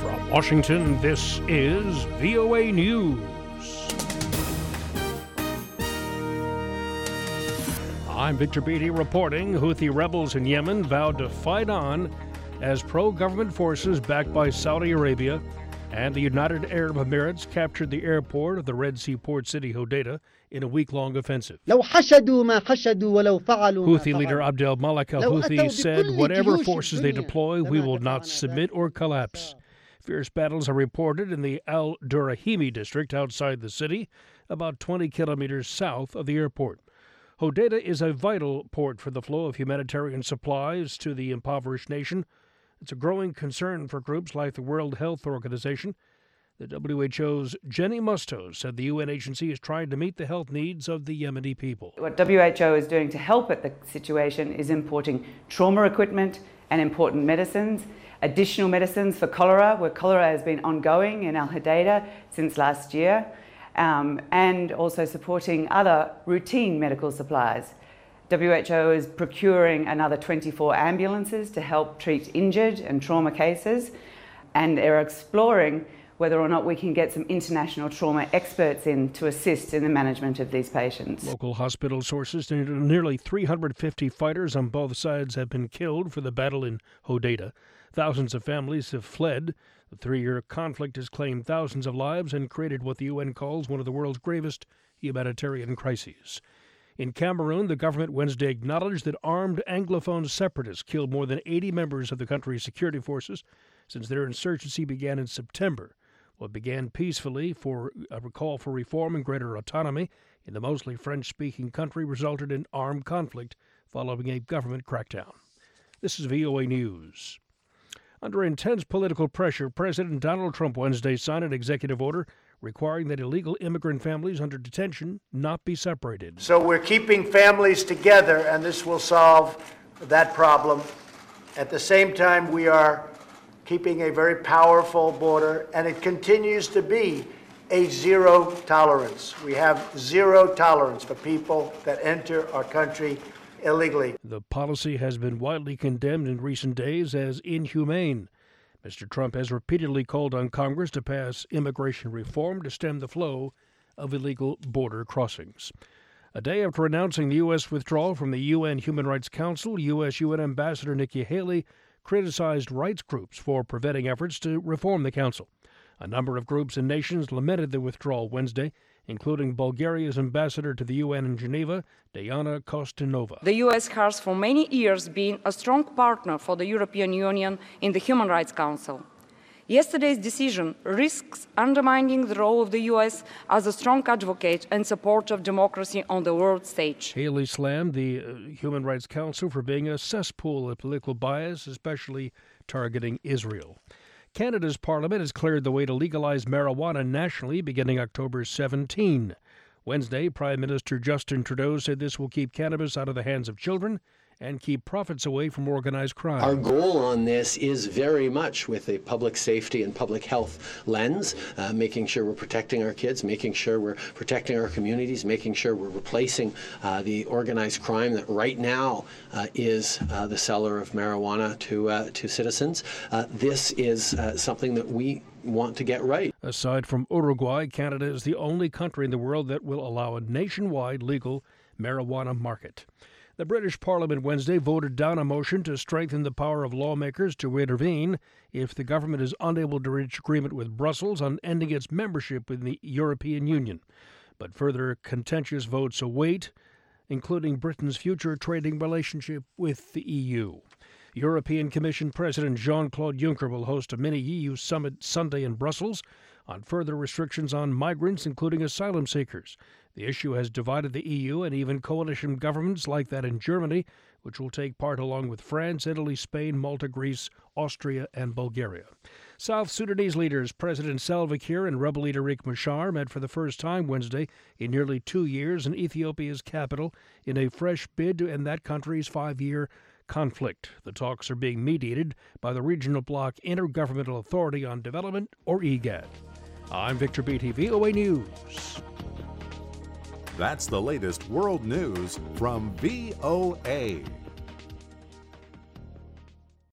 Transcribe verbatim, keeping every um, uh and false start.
From Washington, this is V O A News. I'm Victor Beatty reporting Houthi rebels in Yemen vowed to fight on as pro-government forces backed by Saudi Arabia and the United Arab Emirates captured the airport of the Red Sea port city Hodeidah in a week-long offensive. Houthi leader Abdel Malek al-Houthi said, whatever forces they deploy, we will not submit or collapse. Fierce battles are reported in the Al-Durahimi district outside the city, about twenty kilometers south of the airport. Hodeidah is a vital port for the flow of humanitarian supplies to the impoverished nation. It's a growing concern for groups like the World Health Organization. The W H O's Jenny Musto said the U N agency is trying to meet the health needs of the Yemeni people. What W H O is doing to help at the situation is importing trauma equipment and important medicines, additional medicines for cholera, where cholera has been ongoing in Al Hodeidah since last year, um, and also supporting other routine medical supplies. W H O is procuring another twenty-four ambulances to help treat injured and trauma cases, and they're exploring whether or not we can get some international trauma experts in to assist in the management of these patients. Local hospital sources say nearly three hundred fifty fighters on both sides have been killed for the battle in Hodeidah. Thousands of families have fled. The three-year conflict has claimed thousands of lives and created what the U N calls one of the world's gravest humanitarian crises. In Cameroon, the government Wednesday acknowledged that armed Anglophone separatists killed more than eighty members of the country's security forces since their insurgency began in September. What began peacefully for a call for reform and greater autonomy in the mostly French-speaking country resulted in armed conflict following a government crackdown. This is V O A News. Under intense political pressure, President Donald Trump Wednesday signed an executive order requiring that illegal immigrant families under detention not be separated. So we're keeping families together, and this will solve that problem. At the same time, we are keeping a very powerful border, and it continues to be a zero tolerance. We have zero tolerance for people that enter our country illegally. The policy has been widely condemned in recent days as inhumane. Mister Trump has repeatedly called on Congress to pass immigration reform to stem the flow of illegal border crossings. A day after announcing the U S withdrawal from the U N Human Rights Council, U S U N Ambassador Nikki Haley criticized rights groups for preventing efforts to reform the council. A number of groups and nations lamented the withdrawal Wednesday, including Bulgaria's ambassador to the U N in Geneva, Diana Kostinova. The U S has for many years been a strong partner for the European Union in the Human Rights Council. Yesterday's decision risks undermining the role of the U S as a strong advocate and supporter of democracy on the world stage. Haley slammed the uh, Human Rights Council for being a cesspool of political bias, especially targeting Israel. Canada's parliament has cleared the way to legalize marijuana nationally beginning October seventeenth. Wednesday, Prime Minister Justin Trudeau said this will keep cannabis out of the hands of children and keep profits away from organized crime. Our goal on this is very much with a public safety and public health lens, uh, making sure we're protecting our kids, making sure we're protecting our communities, making sure we're replacing uh, the organized crime that right now uh, is uh, the seller of marijuana to uh, to citizens. Uh, this is uh, something that we want to get right. Aside from Uruguay, Canada is the only country in the world that will allow a nationwide legal marijuana market. The British Parliament Wednesday voted down a motion to strengthen the power of lawmakers to intervene if the government is unable to reach agreement with Brussels on ending its membership in the European Union. But further contentious votes await, including Britain's future trading relationship with the E U. European Commission President Jean-Claude Juncker will host a mini-E U summit Sunday in Brussels on further restrictions on migrants, including asylum seekers. The issue has divided the E U and even coalition governments like that in Germany, which will take part along with France, Italy, Spain, Malta, Greece, Austria, and Bulgaria. South Sudanese leaders President Salva Kiir and rebel leader Riek Machar met for the first time Wednesday in nearly two years in Ethiopia's capital in a fresh bid to end that country's five-year conflict. The talks are being mediated by the regional bloc Intergovernmental Authority on Development, or I G A D. I'm Victor Beatty, V O A News. That's the latest world news from V O A.